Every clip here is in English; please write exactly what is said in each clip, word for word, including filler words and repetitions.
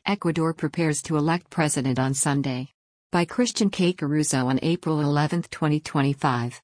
Ecuador prepares to elect president on Sunday. By Christian K. Caruso on April eleventh, twenty twenty-five.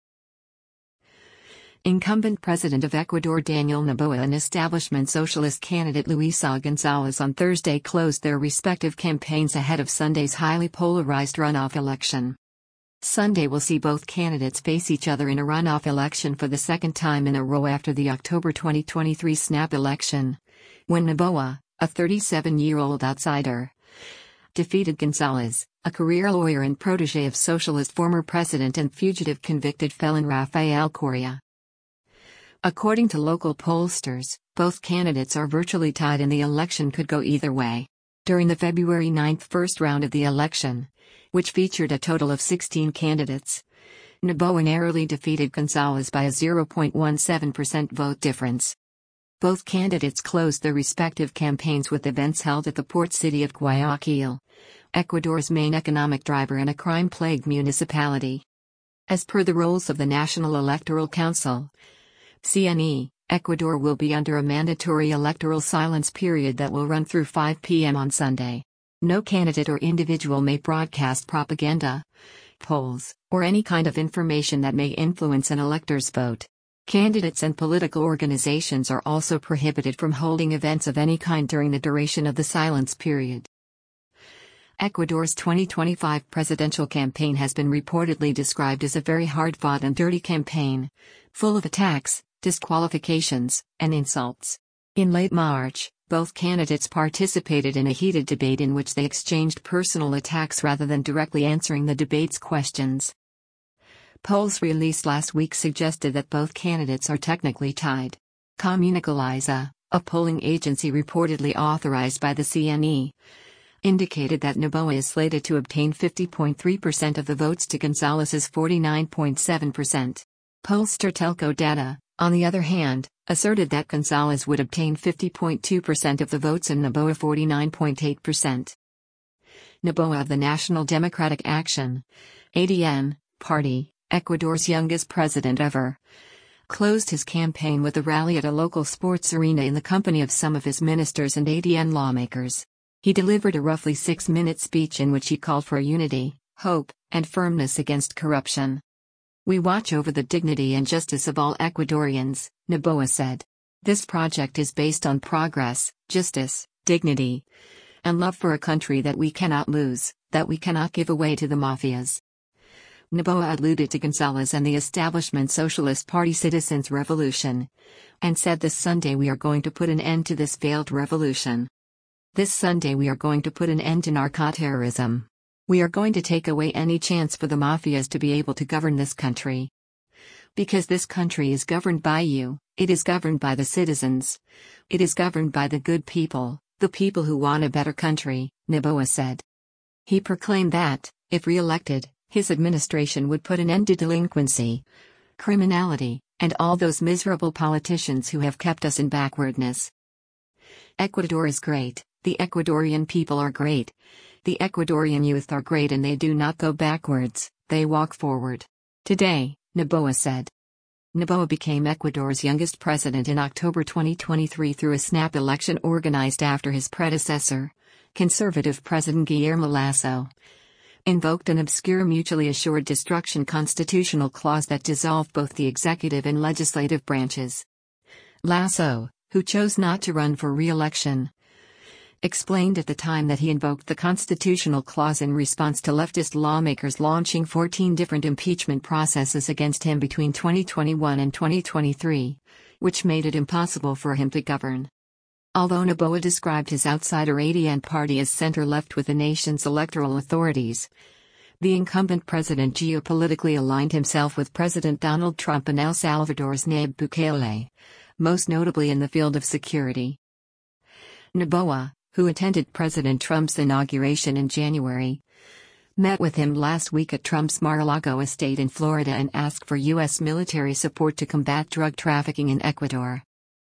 Incumbent President of Ecuador Daniel Noboa and establishment socialist candidate Luisa González on Thursday closed their respective campaigns ahead of Sunday's highly polarized runoff election. Sunday will see both candidates face each other in a runoff election for the second time in a row after the October twenty twenty-three snap election, when Noboa, a thirty-seven-year-old outsider, defeated González, a career lawyer and protege of socialist former president and fugitive convicted felon Rafael Correa. According to local pollsters, both candidates are virtually tied and the election could go either way. During the February ninth first round of the election, which featured a total of sixteen candidates, Noboa narrowly defeated González by a zero point one seven percent vote difference. Both candidates closed their respective campaigns with events held at the port city of Guayaquil, Ecuador's main economic driver and a crime-plagued municipality. As per the rules of the National Electoral Council, C N E, Ecuador will be under a mandatory electoral silence period that will run through five p m on Sunday. No candidate or individual may broadcast propaganda, polls, or any kind of information that may influence an elector's vote. Candidates and political organizations are also prohibited from holding events of any kind during the duration of the silence period. Ecuador's twenty twenty-five presidential campaign has been reportedly described as a very hard-fought and dirty campaign, full of attacks, disqualifications, and insults. In late March, both candidates participated in a heated debate in which they exchanged personal attacks rather than directly answering the debate's questions. Polls released last week suggested that both candidates are technically tied. Comunicaliza, a polling agency reportedly authorized by the C N E, indicated that Noboa is slated to obtain fifty point three percent of the votes to González's forty-nine point seven percent. Pollster Telco Data, on the other hand, asserted that González would obtain fifty point two percent of the votes and Noboa forty-nine point eight percent. Noboa of the National Democratic Action (A D N) party, Ecuador's youngest president ever, closed his campaign with a rally at a local sports arena in the company of some of his ministers and A D N lawmakers. He delivered a roughly six-minute speech in which he called for unity, hope, and firmness against corruption. "We watch over the dignity and justice of all Ecuadorians," Noboa said. "This project is based on progress, justice, dignity, and love for a country that we cannot lose, that we cannot give away to the mafias." Noboa alluded to González and the establishment Socialist Party Citizens' Revolution, and said, "This Sunday we are going to put an end to this failed revolution. This Sunday we are going to put an end to narco-terrorism. We are going to take away any chance for the mafias to be able to govern this country. Because this country is governed by you, it is governed by the citizens. It is governed by the good people, the people who want a better country," Noboa said. He proclaimed that, if re-elected, his administration would put an end to delinquency, criminality, and all those miserable politicians who have kept us in backwardness. "Ecuador is great, the Ecuadorian people are great, the Ecuadorian youth are great, and they do not go backwards, they walk forward. Today," Noboa said. Noboa became Ecuador's youngest president in October twenty twenty-three through a snap election organized after his predecessor, conservative President Guillermo Lasso, invoked an obscure mutually assured destruction constitutional clause that dissolved both the executive and legislative branches. Lasso, who chose not to run for re-election, explained at the time that he invoked the constitutional clause in response to leftist lawmakers launching fourteen different impeachment processes against him between twenty twenty-one and twenty twenty-three, which made it impossible for him to govern. Although Noboa described his outsider A D N party as center-left with the nation's electoral authorities, the incumbent president geopolitically aligned himself with President Donald Trump and El Salvador's Nayib Bukele, most notably in the field of security. Noboa, who attended President Trump's inauguration in January, met with him last week at Trump's Mar-a-Lago estate in Florida and asked for U S military support to combat drug trafficking in Ecuador.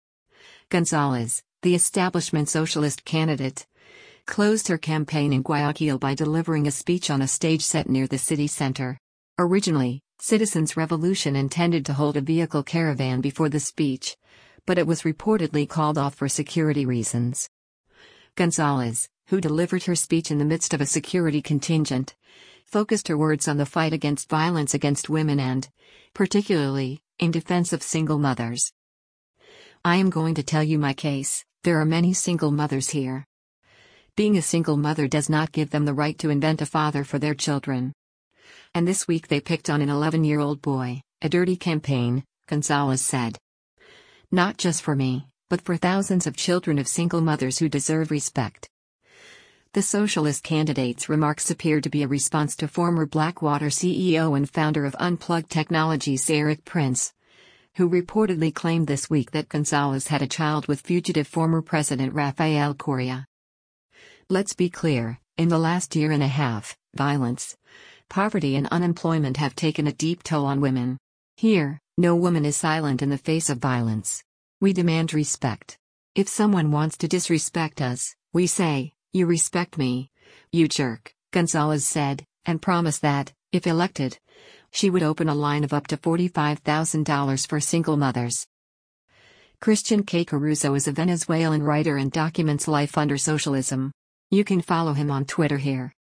González, the establishment socialist candidate, closed her campaign in Guayaquil by delivering a speech on a stage set near the city center. Originally, Citizens' Revolution intended to hold a vehicle caravan before the speech, but it was reportedly called off for security reasons. González, who who delivered her speech in the midst of a security contingent, focused her words on the fight against violence against women and, particularly, in defense of single mothers. "I am going to tell you my case. There are many single mothers here. Being a single mother does not give them the right to invent a father for their children. And this week they picked on an eleven-year-old boy, a dirty campaign," Gonzalez said. "Not just for me, but for thousands of children of single mothers who deserve respect." The socialist candidate's remarks appear to be a response to former Blackwater C E O and founder of Unplugged Technologies Eric Prince, who reportedly claimed this week that Gonzalez had a child with fugitive former President Rafael Correa. "Let's be clear, in the last year and a half, violence, poverty and unemployment have taken a deep toll on women. Here, no woman is silent in the face of violence. We demand respect. If someone wants to disrespect us, we say, 'You respect me, you jerk,'" Gonzalez said, and promised that, if elected, she would open a line of up to forty-five thousand dollars for single mothers. Christian K. Caruso is a Venezuelan writer and documents life under socialism. You can follow him on Twitter here.